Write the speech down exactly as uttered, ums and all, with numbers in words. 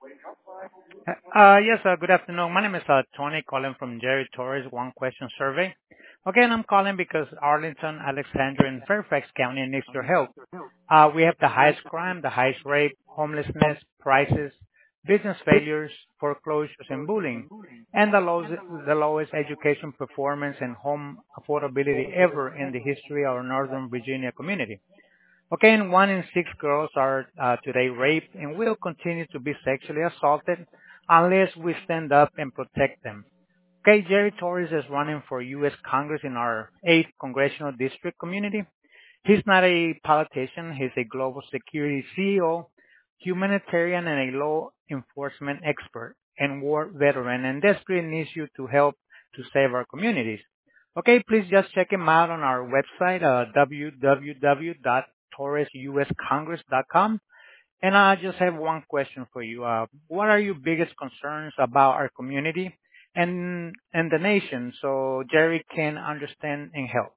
Uh Yes, uh good afternoon. My name is uh Tony, calling from Jerry Torres One Question Survey. Okay, and I'm calling because Arlington, Alexandria, and Fairfax County needs your help. Uh We have the highest crime, the highest rape, homelessness, prices, business failures, foreclosures, and bullying, and the lowest, the lowest education performance and home affordability ever in the history of our Northern Virginia community. Okay, and one in six girls are uh, today raped and will continue to be sexually assaulted unless we stand up and protect them. Okay, Jerry Torres is running for U S. Congress in our eighth congressional district community. He's not a politician. He's a global security C E O, humanitarian, and a law enforcement expert and war veteran, and desperately needs you to help to save our communities. Okay, please just check him out on our website, uh, w w w dot torres u s congress dot com. And I just have one question for you. Uh, what are your biggest concerns about our community and and the nation, so Jerry can understand and help?